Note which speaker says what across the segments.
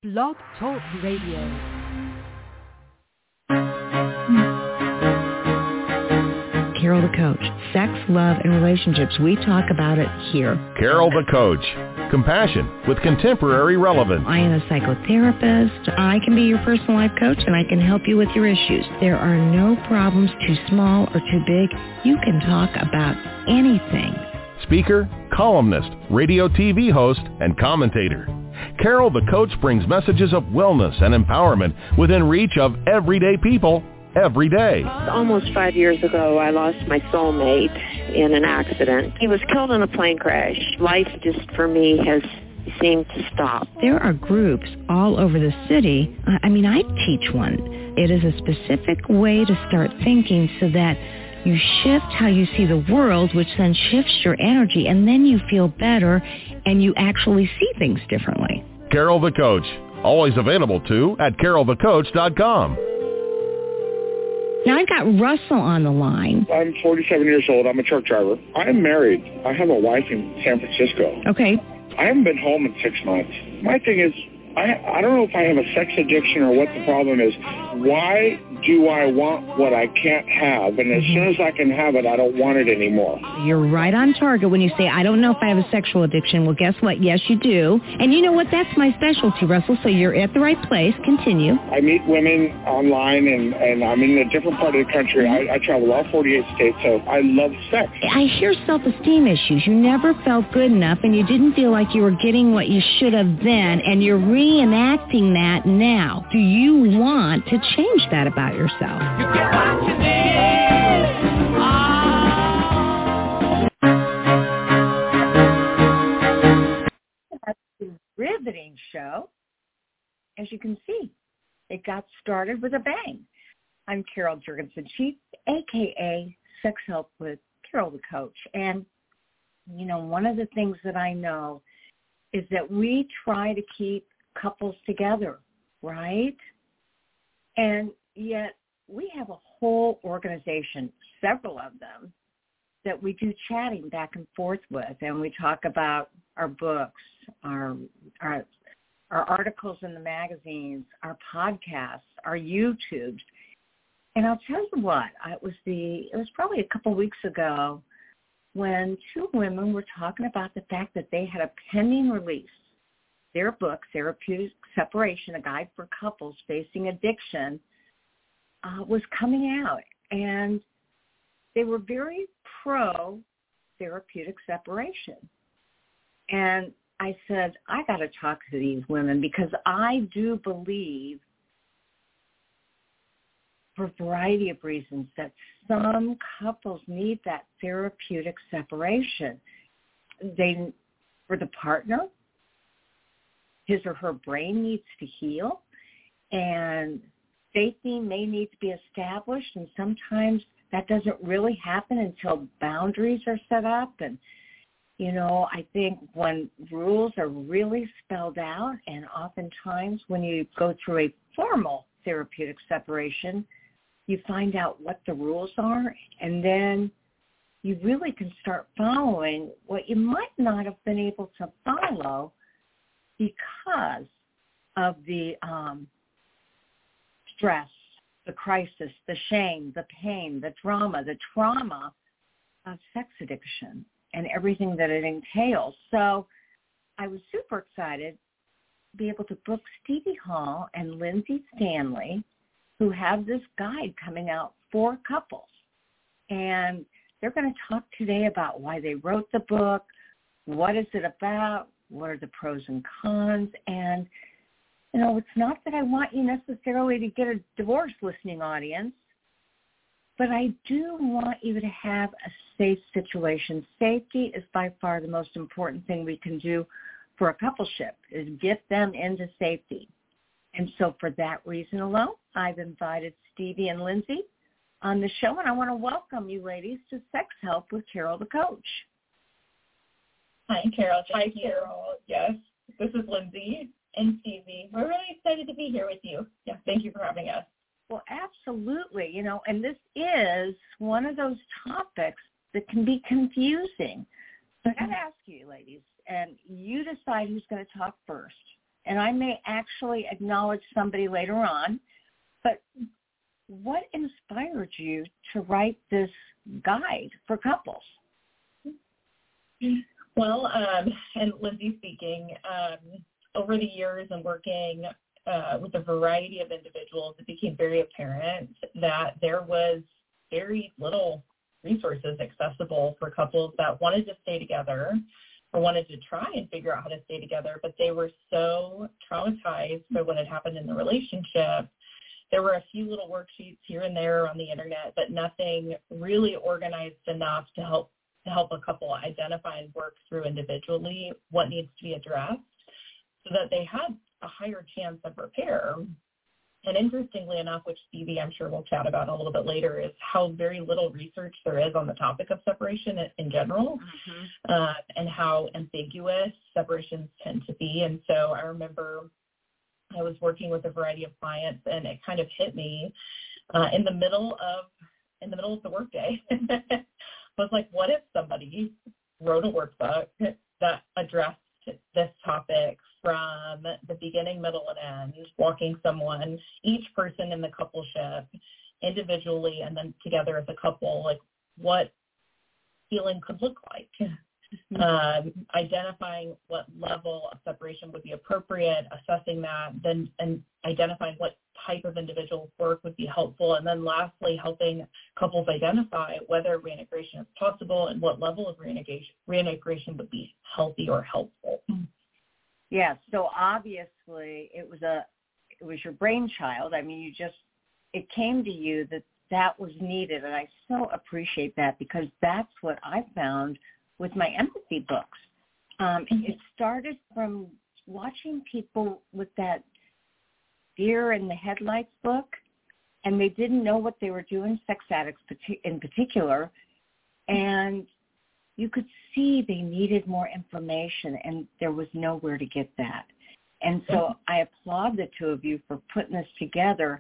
Speaker 1: Blog Talk Radio.
Speaker 2: Carol the Coach. Sex, love, and relationships. We talk about it here.
Speaker 3: Carol the Coach. Compassion with contemporary relevance.
Speaker 2: I am a psychotherapist. I can be your personal life coach, and I can help you with your issues. There are no problems too small or too big. You can talk about anything.
Speaker 3: Speaker, columnist, radio TV host, and commentator. Carol the Coach brings messages of wellness and empowerment within reach of everyday people every day.
Speaker 4: Almost 5 years ago, I lost my soulmate in an accident. He was killed in a plane crash. Life just, for me, has seemed to stop.
Speaker 2: There are groups all over the city. I teach one. It is a specific way to start thinking so that you shift how you see the world, which then shifts your energy, and then you feel better and you actually see things differently.
Speaker 3: Carol the Coach. Always available, too, at carolthecoach.com.
Speaker 2: Now, I've got Russell on the line.
Speaker 5: I'm 47 years old. I'm a truck driver. I'm married. I have a wife in San Francisco.
Speaker 2: Okay.
Speaker 5: I haven't been home in 6 months. My thing is, I don't know if I have a sex addiction or what the problem is. Why do I want what I can't have? And as soon as I can have it, I don't want it anymore.
Speaker 2: You're right on target when you say, I don't know if I have a sexual addiction. Well, guess what? Yes, you do. And you know what? That's my specialty, Russell, so you're at the right place. Continue.
Speaker 5: I meet women online, and I'm in a different part of the country. I travel all 48 states, so I love sex.
Speaker 2: I hear self-esteem issues. You never felt good enough, and you didn't feel like you were getting what you should have then, and you're reenacting that now. Do you want to change that about yourself?
Speaker 6: You get what you need. That's a riveting show. As you can see, it got started with a bang. I'm Carol Jurgensen, Chief, a.k.a. Sex Help with Carol the Coach. And, one of the things that I know is that we try to keep couples together, right? And yet we have a whole organization, several of them, that we do chatting back and forth with, and we talk about our books, our articles in the magazines, our podcasts, our YouTubes. And I'll tell you what, it was probably a couple weeks ago when two women were talking about the fact that they had a pending release. Their book, Therapeutic Separation, A Guide for Couples Facing Addiction, was coming out. And they were very pro-therapeutic separation. And I said, I got to talk to these women because I do believe, for a variety of reasons, that some couples need that therapeutic separation. For the partner, his or her brain needs to heal, and safety may need to be established, and sometimes that doesn't really happen until boundaries are set up. And, I think when rules are really spelled out, and oftentimes when you go through a formal therapeutic separation, you find out what the rules are, and then you really can start following what you might not have been able to follow because of the stress, the crisis, the shame, the pain, the trauma of sex addiction and everything that it entails. So I was super excited to be able to book Stevie Hall and Lindsay Stanley, who have this guide coming out for couples. And they're going to talk today about why they wrote the book, what is it about, what are the pros and cons, and, it's not that I want you necessarily to get a divorce listening audience, but I do want you to have a safe situation. Safety is by far the most important thing we can do for a coupleship, is get them into safety. And so for that reason alone, I've invited Stevie and Lindsay on the show, and I want to welcome you ladies to Sex Help with Carol the Coach.
Speaker 7: Hi, Carol. Hi, Carol. Yes, this is Lindsay and Stevie. We're really excited to be here with you. Yeah, thank you for having us.
Speaker 6: Well, absolutely. And this is one of those topics that can be confusing. So I got to ask you, ladies, and you decide who's going to talk first. and I may actually acknowledge somebody later on, but what inspired you to write this guide for couples?
Speaker 7: Well, and Lindsay speaking, over the years and working with a variety of individuals, it became very apparent that there was very little resources accessible for couples that wanted to stay together or wanted to try and figure out how to stay together, but they were so traumatized by what had happened in the relationship. There were a few little worksheets here and there on the internet, but nothing really organized enough to help a couple identify and work through individually what needs to be addressed so that they had a higher chance of repair. And interestingly enough, which Stevie I'm sure we'll chat about a little bit later, is how very little research there is on the topic of separation in general, and how ambiguous separations tend to be. And so I remember I was working with a variety of clients, and it kind of hit me in the middle of the workday. I was like, what if somebody wrote a workbook that addressed this topic from the beginning, middle, and end, walking someone, each person in the coupleship individually and then together as a couple, like what healing could look like. Identifying what level of separation would be appropriate, assessing that, then and identifying what type of individual work would be helpful, and then lastly helping couples identify whether reintegration is possible and what level of reintegration would be healthy or helpful.
Speaker 6: Yeah, so obviously it was your brainchild. I mean, it came to you that was needed, and I so appreciate that because that's what I found with my empathy books. It started from watching people with that deer in the headlights book, and they didn't know what they were doing, sex addicts in particular, and you could see they needed more information, and there was nowhere to get that. And so I applaud the two of you for putting this together.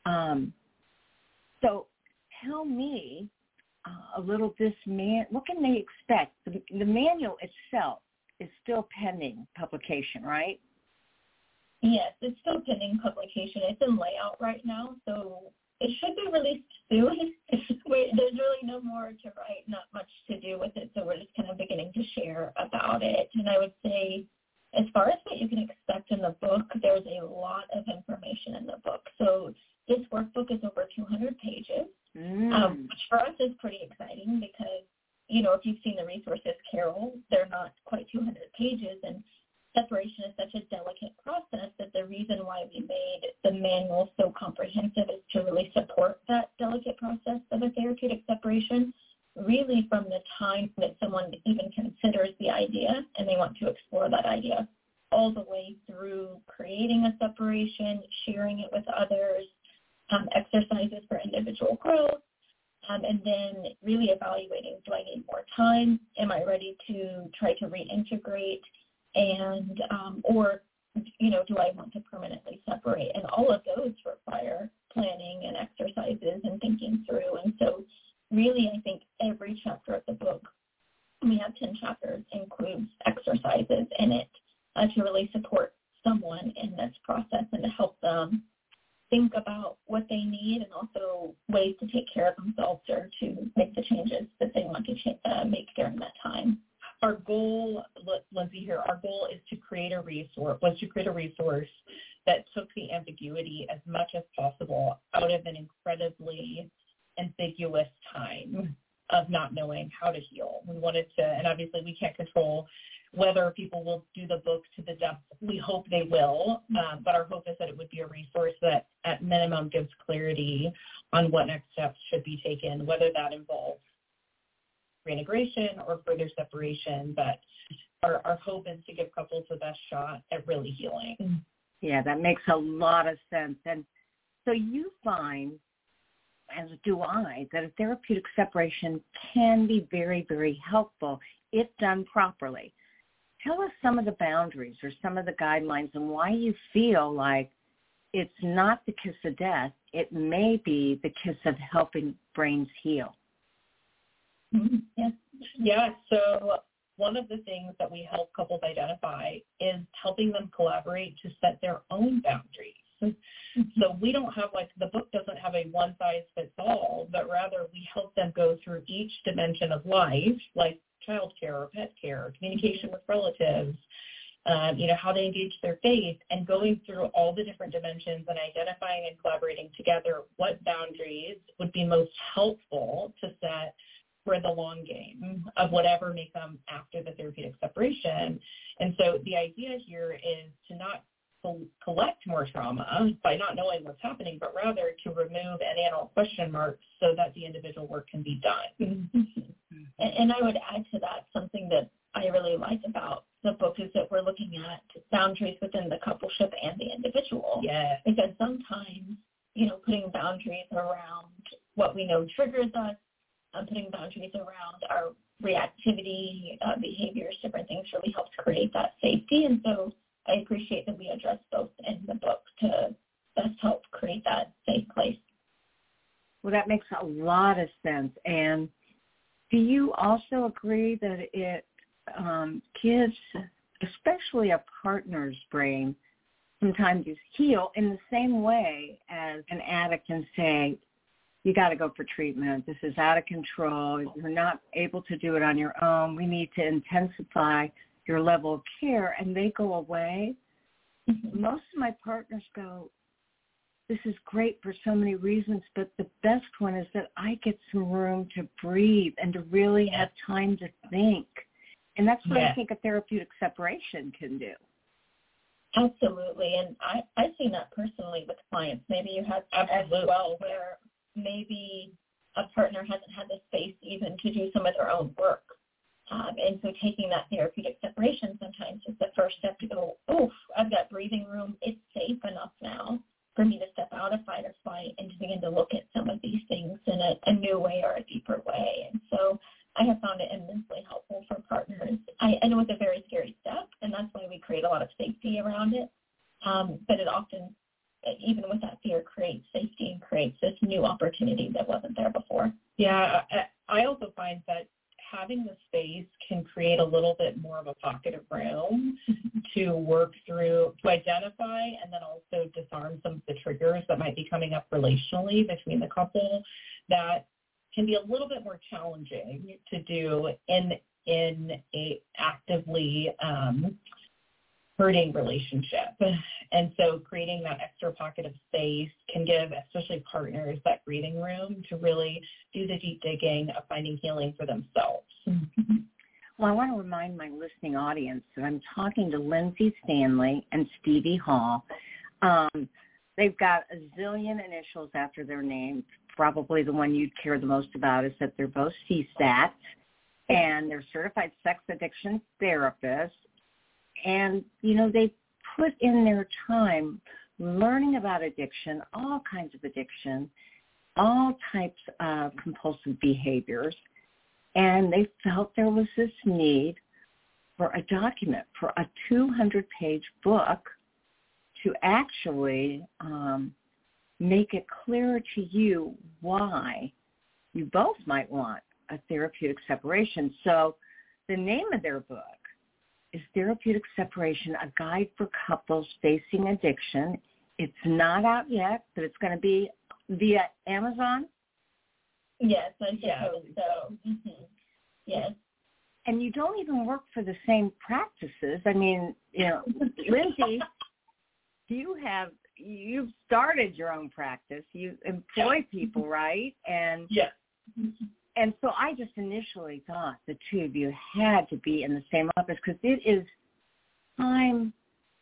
Speaker 6: So tell me a little what can they expect? The manual itself is still pending publication, right?
Speaker 7: Yes, it's still pending publication. It's in layout right now, so it should be released soon. There's really no more to write, not much to do with it, so we're just kind of beginning to share about it. And I would say, as far as what you can expect in the book, there's a lot of information in the book. So this workbook is over 200 pages, which for us is pretty exciting because, if you've seen the resources, Carol, they're not quite 200 pages, and separation is such a delicate process that the reason why we made the manual so comprehensive is to really support that delicate process of a therapeutic separation, really from the time that someone even considers the idea and they want to explore that idea, all the way through creating a separation, sharing it with others, exercises for individual growth, and then really evaluating, do I need more time? Am I ready to try to reintegrate? And or do I want to permanently separate? And all of those require planning and exercises and thinking through. And so really, I think every chapter of the book, we have 10 chapters, includes exercises in it to really support someone in this process and to help them think about what they need and also ways to take care of themselves or to make the changes that they want to make during that time. Our goal, Lindsay here, our goal is to create a resource that took the ambiguity as much as possible out of an incredibly ambiguous time of not knowing how to heal. We wanted to, and obviously we can't control whether people will do the book to the depth. We hope they will, but our hope is that it would be a resource that at minimum gives clarity on what next steps should be taken, whether that involves reintegration or further separation, but our hope is to give couples the best shot at really healing.
Speaker 6: Yeah, that makes a lot of sense. And so you find, as do I, that a therapeutic separation can be very, very helpful if done properly. Tell us some of the boundaries or some of the guidelines and why you feel like it's not the kiss of death, it may be the kiss of helping brains heal.
Speaker 7: Yes. Yeah. So
Speaker 1: one of the things that we help couples identify is helping them collaborate to set their own boundaries. So we don't have, like, the book doesn't have a one-size-fits-all, but rather we help them go through each dimension of life, like child care or pet care, communication with relatives, how they engage their faith, and going through all the different dimensions and identifying and collaborating together what boundaries would be most helpful to set for the long game of whatever may come after the therapeutic separation. And so the idea here is to not collect more trauma by not knowing what's happening, but rather to remove any and all question marks so that the individual work can be done.
Speaker 7: And I would add to that something that I really like about the book is that we're looking at boundaries within the coupleship and the individual.
Speaker 1: Yeah.
Speaker 7: Because sometimes, putting boundaries around what we know triggers us, putting boundaries around our reactivity behaviors, different things really helps create that safety. And so I appreciate that we address both in the book to best help create that safe place.
Speaker 6: Well, that makes a lot of sense. And do you also agree that it gives, especially a partner's brain, sometimes heal in the same way as an addict can say, you got to go for treatment. This is out of control. You're not able to do it on your own. We need to intensify your level of care, and they go away. Mm-hmm. Most of my partners go, this is great for so many reasons, but the best one is that I get some room to breathe and to really have time to think. And that's what I think a therapeutic separation can do.
Speaker 7: Absolutely. And I've seen that personally with clients. Maybe you have as well, where maybe a partner hasn't had the space even to do some of their own work. And so taking that therapeutic separation sometimes is the first step to go, I've got breathing room. It's safe enough now for me to step out of fight or flight and to begin to look at some of these things in a new way or a deeper way. And so I have found it immensely helpful for partners. I know it's a very scary step, and that's why we create a lot of safety around it. But it often, even with that fear, creates safety and creates this new opportunity that wasn't there before.
Speaker 1: Yeah, I also find that having the space can create a little bit more of a pocket of room to work through, to identify and then also disarm some of the triggers that might be coming up relationally between the couple that can be a little bit more challenging to do in a actively hurting relationship. And so creating that extra pocket of space can give, especially partners, that breathing room to really do the deep digging of finding healing for themselves.
Speaker 6: Well, I want to remind my listening audience that I'm talking to Lindsay Stanley and Stevie Hall. They've got a zillion initials after their name. Probably the one you'd care the most about is that they're both CSAT, and they're certified sex addiction therapists. And, they put in their time learning about addiction, all kinds of addiction, all types of compulsive behaviors. And they felt there was this need for a document, for a 200-page book to actually make it clearer to you why you both might want a therapeutic separation. So the name of their book is Therapeutic Separation, a guide for couples facing addiction. It's not out yet, but it's going to be via Amazon.
Speaker 7: Yes, I suppose so. Mm-hmm. Yes.
Speaker 6: And you don't even work for the same practices. I mean, Lindsay, you've started your own practice. You employ people, right? And
Speaker 1: yes.
Speaker 6: And so I just initially thought the two of you had to be in the same office because it is time.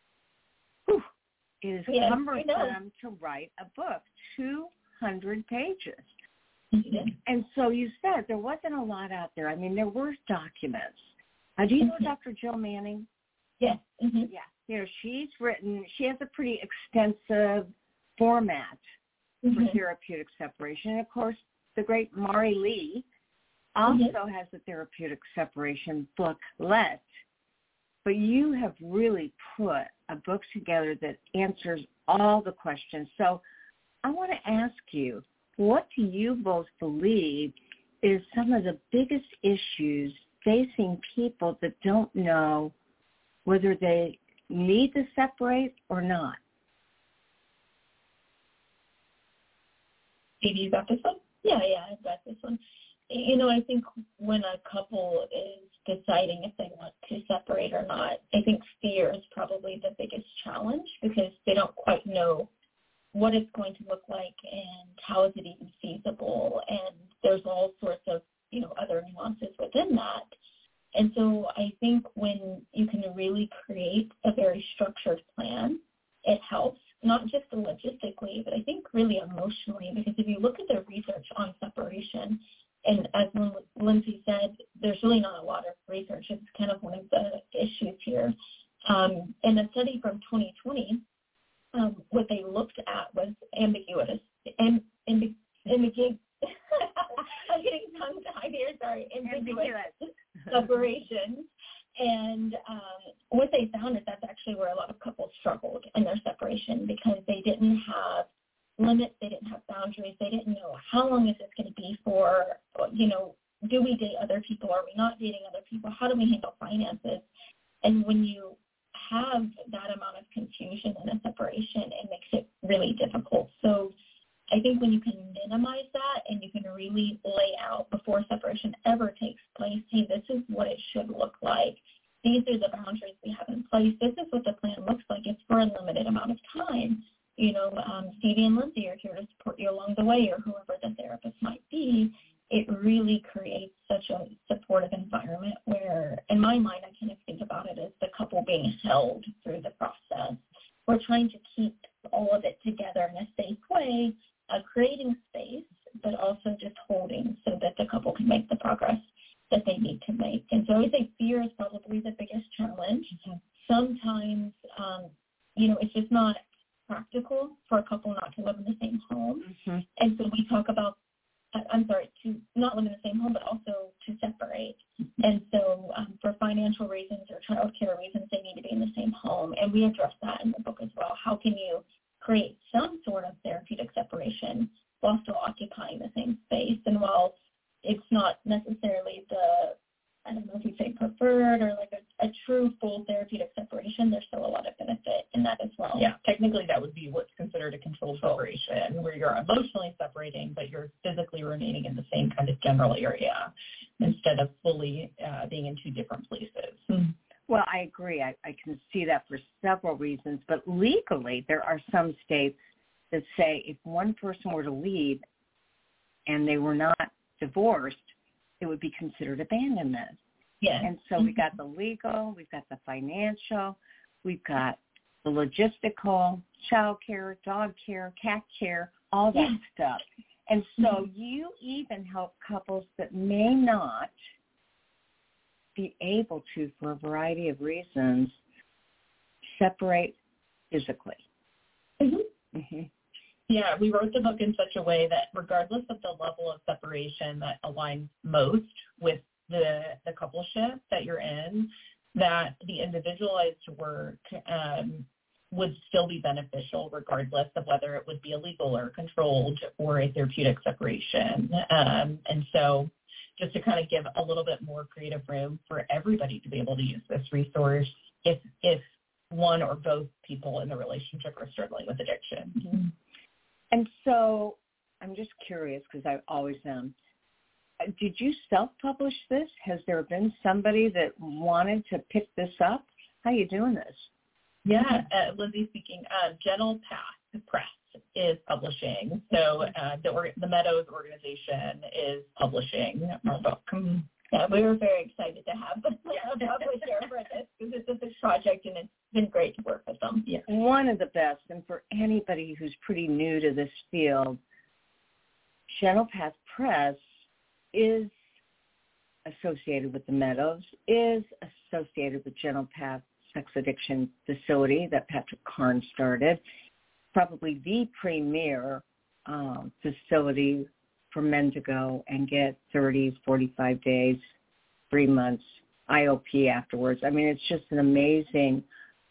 Speaker 6: It is cumbersome to write a book, 200 pages.
Speaker 7: Mm-hmm.
Speaker 6: And so you said there wasn't a lot out there. I mean, there were documents. Do you know Dr. Jill Manning?
Speaker 7: Yes. Mm-hmm.
Speaker 6: Yeah. She has a pretty extensive format for therapeutic separation. And, of course, the great Mari Lee also has a therapeutic separation booklet. But you have really put a book together that answers all the questions. So I want to ask you, what do you both believe is some of the biggest issues facing people that don't know whether they need to separate or not.
Speaker 1: Phoebe, you got this one?
Speaker 7: Yeah, I've got this one. I think when a couple is deciding if they want to separate or not, I think fear is probably the biggest challenge because they don't quite know what it's going to look like and how is it even feasible. And there's all sorts of, other nuances within that. And so I think when you can really create a very structured plan, it helps, not just logistically, but I think really emotionally, because if you look at the research on separation, and as Lindsay said, there's really not a lot of research. It's kind of one of the issues here. In a study from 2020, what they looked at was ambiguous. I'm getting tongue-tied here. Sorry, ambiguous separations. And what they found is that's actually where a lot of couples struggled in their separation because they didn't have limits, they didn't have boundaries, they didn't know how long is this going to be for, do we date other people, are we not dating other people, how do we handle finances? And when you have that amount of confusion in a separation, it makes it really difficult. So I think when you can minimize that and you can really lay out before separation ever takes place, hey, this is what it should look like. These are the boundaries we have in place. This is what the plan looks like. It's for a limited amount of time. Stevie and Lindsay are here to support you along the way, or whoever the therapist might be. It really creates such a supportive environment where, in my mind, I kind of think about it as the couple being held through the process. We're trying to keep all of it together in a safe way, creating space, but also just holding so that the couple can make the progress that they need to make. And so I would say fear is probably the biggest challenge. Mm-hmm. Sometimes, it's just not practical for a couple not to live in the same home. Mm-hmm. And so we talk about, to not live in the same home, but also to separate. Mm-hmm. And so for financial reasons or child care reasons, they need to be in the same home. And we address that in the book as well. How can you create some sort of therapeutic separation while still occupying the same space? And while it's not necessarily I don't know if you say preferred or like a true full therapeutic separation, there's still a lot of benefit in that as well.
Speaker 1: Yeah, technically that would be what's considered a controlled separation, where you're emotionally separating, but you're physically remaining in the same kind of general area instead of fully being in two different places.
Speaker 6: Mm-hmm. Well, I agree. I can see that for several reasons. But legally, there are some states that say if one person were to leave and they were not divorced, it would be considered abandonment.
Speaker 1: Yeah.
Speaker 6: And so we got the legal, we've got the financial, we've got the logistical, child care, dog care, cat care, all that stuff. And so you even help couples that may not be able to, for a variety of reasons, separate physically.
Speaker 1: Mm-hmm. Mm-hmm. Yeah, we wrote the book in such a way that regardless of the level of separation that aligns most with the coupleship that you're in, that the individualized work would still be beneficial regardless of whether it would be illegal or controlled or a therapeutic separation. And so just to kind of give a little bit more creative room for everybody to be able to use this resource if one or both people in the relationship are struggling with addiction.
Speaker 6: Mm-hmm. And so I'm just curious because I always am. Did you self-publish this? Has there been somebody that wanted to pick this up? How are you doing this?
Speaker 1: Yeah, Lindsay speaking. Gentle Path Press is publishing. So the Meadows organization is publishing our book.
Speaker 7: Yeah, we were very excited to have a publisher for this because it's a big project and it's been great to work with them.
Speaker 6: Yeah. One of the best, and for anybody who's pretty new to this field, Gentle Path Press is associated with the Meadows, is associated with Gentle Path Sex Addiction Facility that Patrick Carnes started, probably the premier facility for men to go and get 30, 45 days, 3 months, IOP afterwards. I mean, it's just an amazing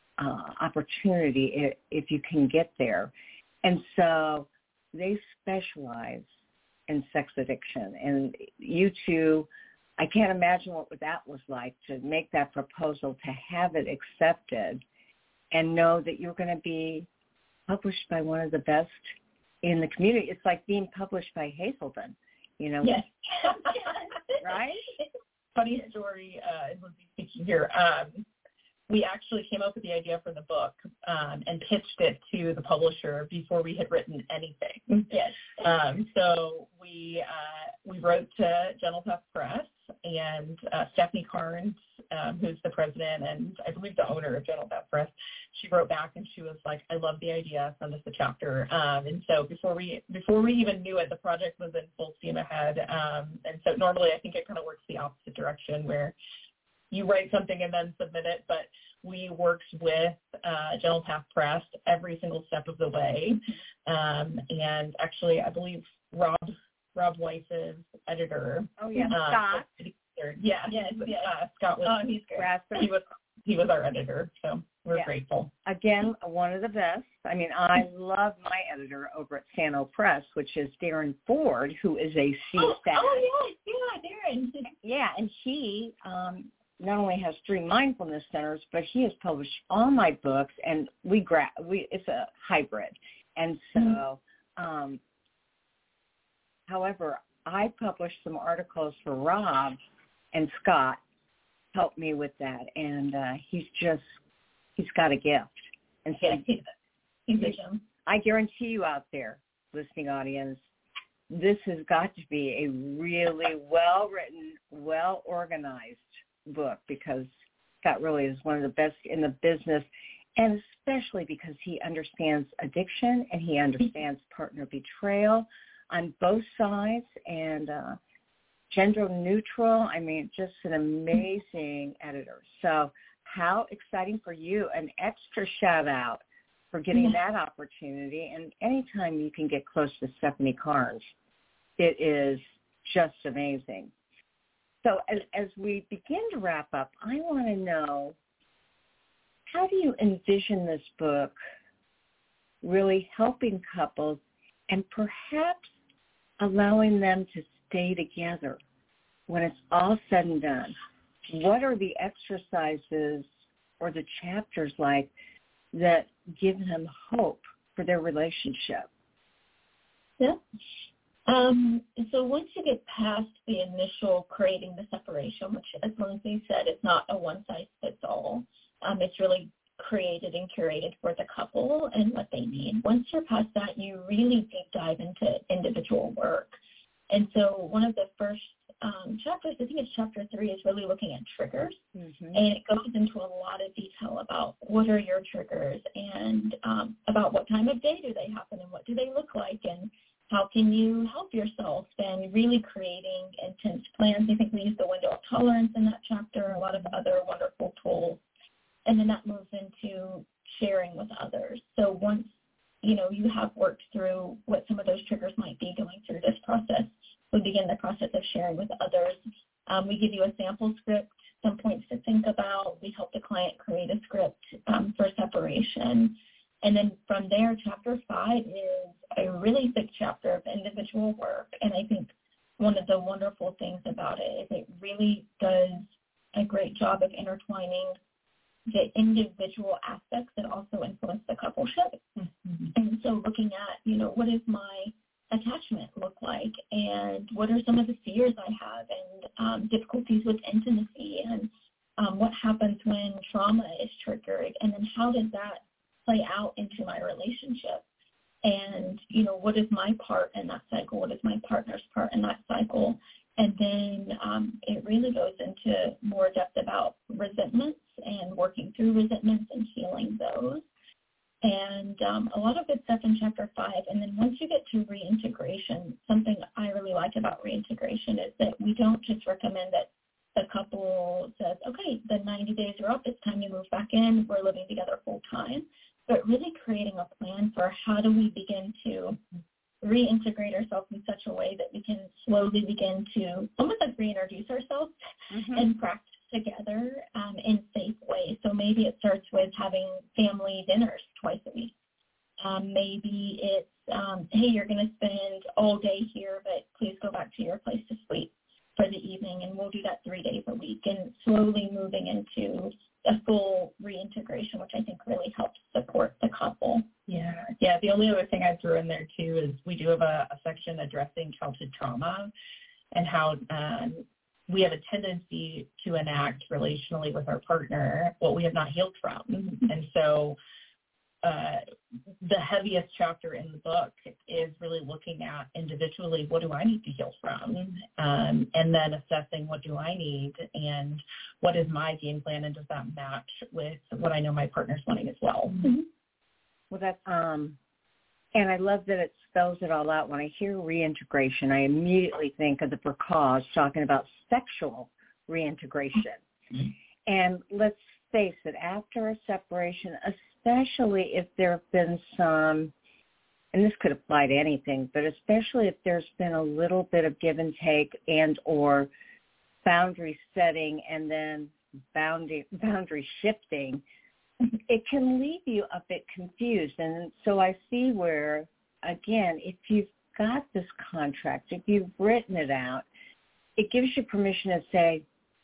Speaker 6: opportunity if you can get there. And so they specialize in sex addiction. And you two I can't imagine what that was like, to make that proposal, to have it accepted, and know that you're going to be published by one of the best in the community. It's like being published by Hazelden, you know.
Speaker 7: Yes.
Speaker 6: Right?
Speaker 1: Funny story, Lindsay speaking here. We actually came up with the idea for the book and pitched it to the publisher before we had written anything.
Speaker 7: Yes.
Speaker 1: So we wrote to Gentle Path Press, and Stephanie Carnes, who's the president and I believe the owner of Gentle Path Press, she wrote back and she was like, "I love the idea. Send us a chapter." And so before we even knew it, the project was in full steam ahead. And so normally I think it kind of works the opposite direction, where you write something and then submit it, but we worked with Gentle Path Press every single step of the way. And actually, I believe Rob Weiss's editor.
Speaker 6: Oh, yeah, Scott.
Speaker 1: Yeah, Scott was.
Speaker 7: Oh, he's great.
Speaker 1: He was our editor, so we're grateful.
Speaker 6: Again, one of the best. I mean, I love my editor over at Sano Press, which is Darren Ford, who is a CSAT.
Speaker 7: Oh, yeah, Darren.
Speaker 6: Yeah, and he not only has 3 mindfulness centers, but he has published all my books, and it's a hybrid. And so, however, I published some articles for Rob, and Scott helped me with that, and he's got a gift. And so
Speaker 7: he's a gem.
Speaker 6: I guarantee you out there, listening audience, this has got to be a really well-written, well-organized book, because Scott really is one of the best in the business, and especially because he understands addiction and he understands partner betrayal on both sides, and gender neutral. I mean, just an amazing editor. So how exciting for you. An extra shout out for getting that opportunity. And anytime you can get close to Stephanie Carnes, it is just amazing. So as we begin to wrap up, I want to know, how do you envision this book really helping couples and perhaps allowing them to stay together when it's all said and done? What are the exercises or the chapters like that give them hope for their relationship?
Speaker 7: Yeah. So once you get past the initial creating the separation, which, as Lindsay said, is not a one-size-fits-all, it's really created and curated for the couple and what they need. Once you're past that, you really deep dive into individual work. And so one of the first chapters, I think it's chapter 3, is really looking at triggers. Mm-hmm. And it goes into a lot of detail about what are your triggers, and about what time of day do they happen, and what do they look like, and how can you help yourself, and really creating intense plans. I think we use the window of tolerance in that chapter, a lot of other wonderful tools. And then that moves into sharing with others. So once, you have worked through what some of those triggers might be going through this process, we begin the process of sharing with others. We give you a sample script, some points to think about. We help the client create a script for separation. And then from there, chapter 5 is a really big chapter of individual work. And I think one of the wonderful things about it is it really does a great job of intertwining the individual aspects that also influence the coupleship. Mm-hmm. And so looking at, what does my attachment look like, and what are some of the fears I have, and difficulties with intimacy, and what happens when trauma is triggered, and then how does that play out into my relationship, and what is my part in that cycle, what is my partner's part in that cycle. And then it really goes into more depth about resentments and working through resentments and healing those. And a lot of good stuff in chapter 5. And then once you get to reintegration, something I really like about reintegration is that we don't just recommend that the couple says, okay, the 90 days are up, it's time to move back in, we're living together full time, but really creating a plan for how do we begin to reintegrate ourselves in such a way that we can slowly begin to almost like reintroduce ourselves and practice together in safe ways. So maybe it starts with having family dinners twice a week. Maybe it's, hey, you're going to spend all day here, but please go back to your place to sleep. for the evening, and we'll do that 3 days a week, and slowly moving into a full reintegration, which I think really helps support the couple.
Speaker 1: Yeah. The only other thing I threw in there too is we do have a section addressing childhood trauma and how we have a tendency to enact relationally with our partner what we have not healed from. Mm-hmm. And so the heaviest chapter in the book is really looking at individually, what do I need to heal from? And then assessing what do I need and what is my game plan, and does that match with what I know my partner's wanting as well?
Speaker 6: Mm-hmm. Well, that's, and I love that it spells it all out. When I hear reintegration, I immediately think of the Prakash talking about sexual reintegration. Mm-hmm. And let's face it, after a separation, especially if there have been some, and this could apply to anything, but especially if there's been a little bit of give and take and or boundary setting and then boundary shifting, it can leave you a bit confused. And so I see where, again, if you've got this contract, if you've written it out, it gives you permission to say,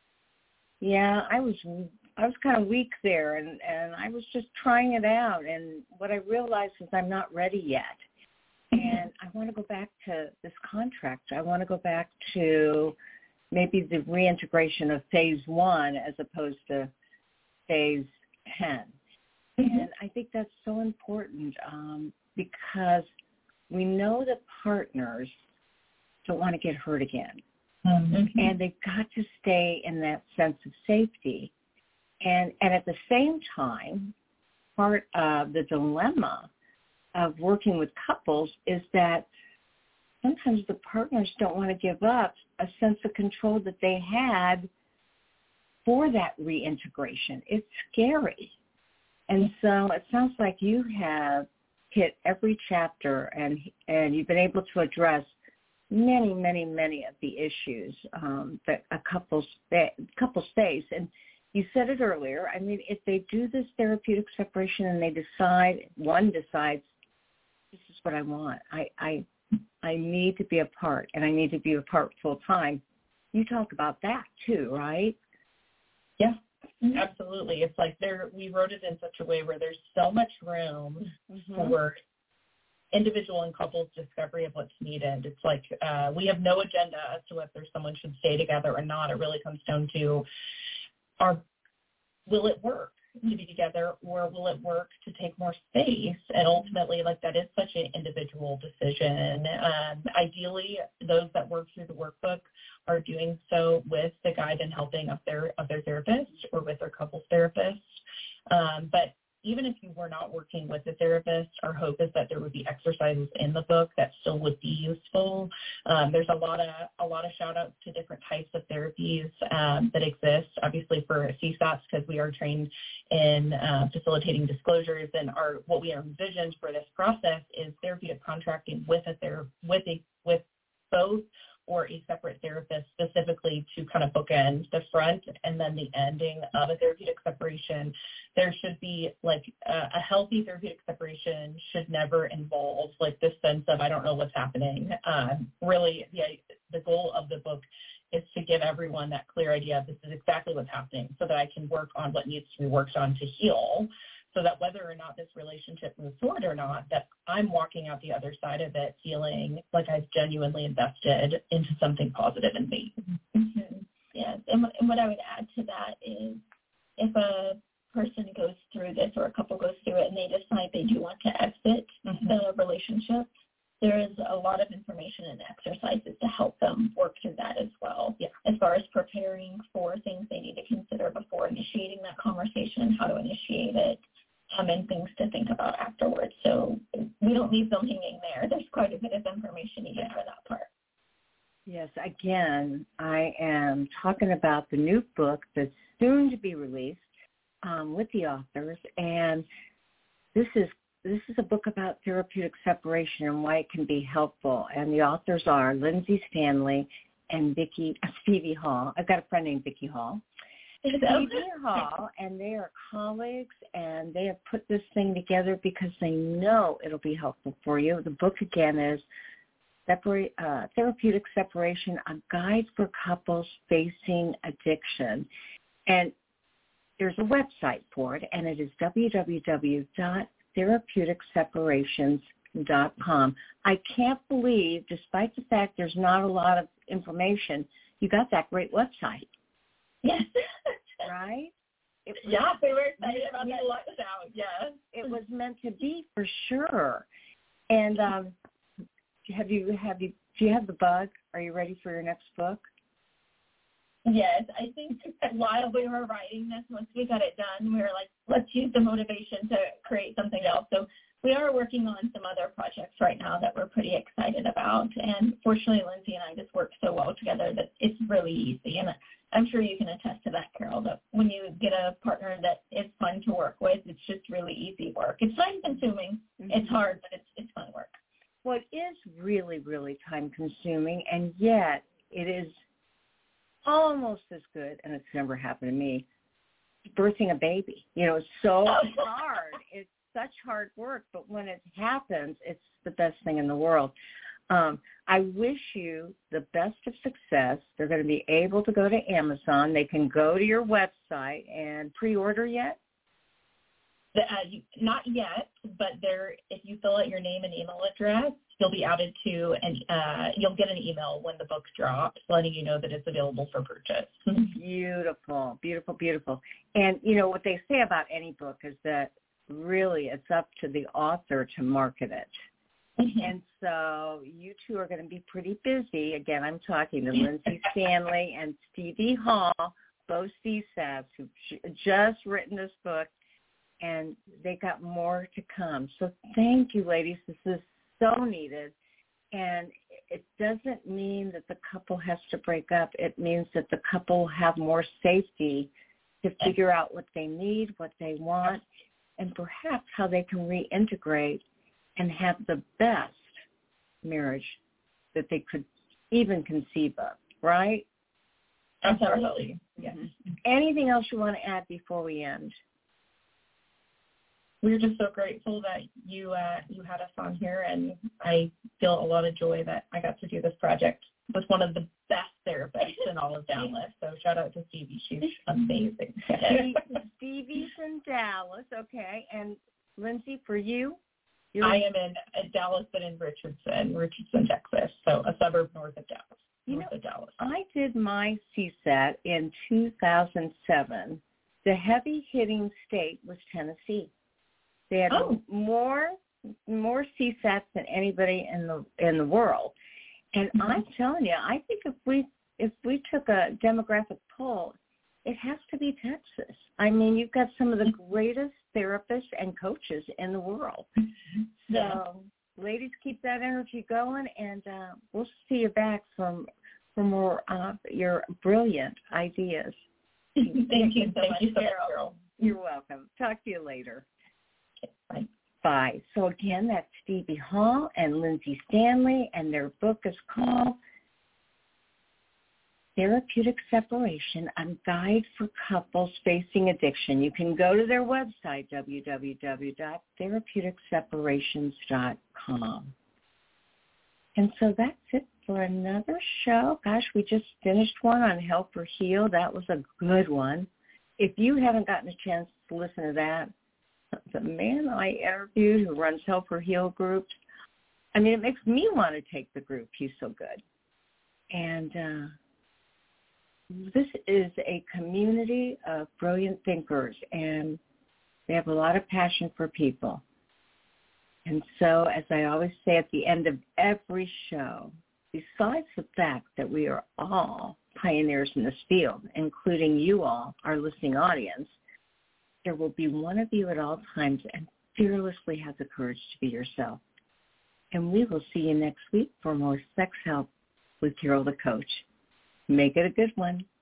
Speaker 6: yeah, I was kind of weak there, and I was just trying it out, and what I realized is I'm not ready yet, and I want to go back to this contract. I want to go back to maybe the reintegration of phase 1 as opposed to phase 10. And I think that's so important because we know that partners don't want to get hurt again. Mm-hmm. And they've got to stay in that sense of safety. And at the same time, part of the dilemma of working with couples is that sometimes the partners don't want to give up a sense of control that they had for that reintegration. It's scary. And so it sounds like you have hit every chapter and you've been able to address many, many, many of the issues that couples face. And you said it earlier. I mean, if they do this therapeutic separation and one decides, this is what I want. I need to be apart, and I need to be apart full time. You talk about that too, right?
Speaker 1: Yeah, absolutely. It's like we wrote it in such a way where there's so much room for individual and couples discovery of what's needed. It's like we have no agenda as to whether someone should stay together or not. It really comes down to will it work to be together, or will it work to take more space? And ultimately, like, that is such an individual decision. Ideally, those that work through the workbook are doing so with the guide and helping of their therapist or with their couples therapist. But even if you were not working with a therapist, our hope is that there would be exercises in the book that still would be useful. There's a lot of shout outs to different types of therapies that exist, obviously for CSATs, because we are trained in facilitating disclosures, and what we envisioned for this process is therapeutic contracting with both or a separate therapist, specifically to kind of bookend the front and then the ending of a therapeutic separation. There should be like a healthy therapeutic separation should never involve like this sense of I don't know what's happening. Really, the goal of the book is to give everyone that clear idea of this is exactly what's happening, so that I can work on what needs to be worked on to heal, so that whether or not this relationship moves forward or not, that I'm walking out the other side of it feeling like I've genuinely invested into something positive in me.
Speaker 7: Mm-hmm. Yes, and what I would add to that is if a person goes through this or a couple goes through it and they decide they do want to exit the relationship, there is a lot of information and exercises to help them work through that as well. Yeah. As far as preparing for things they need to consider before initiating that conversation, how to initiate it, and things to think about afterwards. So we don't leave them hanging there. There's quite a bit of information even for that part.
Speaker 6: Yes, again, I am talking about the new book that's soon to be released with the authors, and this is a book about therapeutic separation and why it can be helpful. And the authors are Lindsay Stanley and Phoebe Hall. I've got a friend named Vicki Hall. Phoebe Hall, and they are colleagues, and they have put this thing together because they know it'll be helpful for you. The book, again, is Therapeutic Separation, a guide for couples facing addiction. And there's a website for it, and it is www.therapeuticSeparations.com. I can't believe, despite the fact there's not a lot of information, you got that great website.
Speaker 7: Yes.
Speaker 6: Right?
Speaker 7: We were excited about that out. Yes.
Speaker 6: It was meant to be for sure. And do you have the bug? Are you ready for your next book?
Speaker 7: Yes, I think while we were writing this, once we got it done, we were like, let's use the motivation to create something else. So we are working on some other projects right now that we're pretty excited about. And fortunately, Lindsay and I just work so well together that it's really easy. And I'm sure you can attest to that, Carol, that when you get a partner that is fun to work with, it's just really easy work. It's time-consuming. Mm-hmm. It's hard, but it's fun work.
Speaker 6: Well, it is really, really time-consuming, and yet it is almost as good, and it's never happened to me, birthing a baby. It's so hard. It's such hard work, but when it happens, it's the best thing in the world. I wish you the best of success. They're going to be able to go to Amazon. They can go to your website and pre-order yet?
Speaker 1: Not yet, but if you fill out your name and email address, you'll be added to, and you'll get an email when the book drops, letting you know that it's available for purchase.
Speaker 6: Beautiful, beautiful, beautiful. And what they say about any book is that really it's up to the author to market it. Mm-hmm. And so you two are going to be pretty busy. Again, I'm talking to Lindsay Stanley and Stevie Hall, both CSAPs, who've just written this book, and they got more to come. So thank you, ladies. This is so needed. And it doesn't mean that the couple has to break up. It means that the couple have more safety to figure out what they need, what they want, and perhaps how they can reintegrate and have the best marriage that they could even conceive of, right?
Speaker 1: Absolutely. Yes.
Speaker 6: Anything else you want to add before we end?
Speaker 1: We're just so grateful that you had us on here, and I feel a lot of joy that I got to do this project with one of the best therapists in all of Dallas. So shout out to Stevie. She's amazing.
Speaker 6: Stevie's in Dallas, okay. And Lindsay, for you?
Speaker 1: I am in Dallas, but in Richardson, Texas, so a suburb north of Dallas.
Speaker 6: I did my CSAT in 2007. The heavy-hitting state was Tennessee. They had more CSATs than anybody in the world. And mm-hmm. I'm telling you, I think if we took a demographic poll, it has to be Texas. I mean, you've got some of the greatest therapists and coaches in the world. So, ladies, keep that energy going, and we'll see you back for more your brilliant ideas.
Speaker 1: Thank you so much, Carol.
Speaker 6: You're welcome. Talk to you later.
Speaker 1: Bye.
Speaker 6: Bye. So again, that's Stevie Hall and Lindsay Stanley, and their book is called Therapeutic Separation, a guide for couples facing addiction. You can go to their website, www.therapeuticSeparations.com. And so that's it for another show. Gosh, we just finished one on Help or Heal. That was a good one. If you haven't gotten a chance to listen to that, the man I interviewed who runs Help or Heal groups, I mean, it makes me want to take the group. He's so good. And this is a community of brilliant thinkers, and they have a lot of passion for people. And so, as I always say at the end of every show, besides the fact that we are all pioneers in this field, including you all, our listening audience, there will be one of you at all times and fearlessly have the courage to be yourself. And we will see you next week for more Sex Help with Carol the Coach. Make it a good one.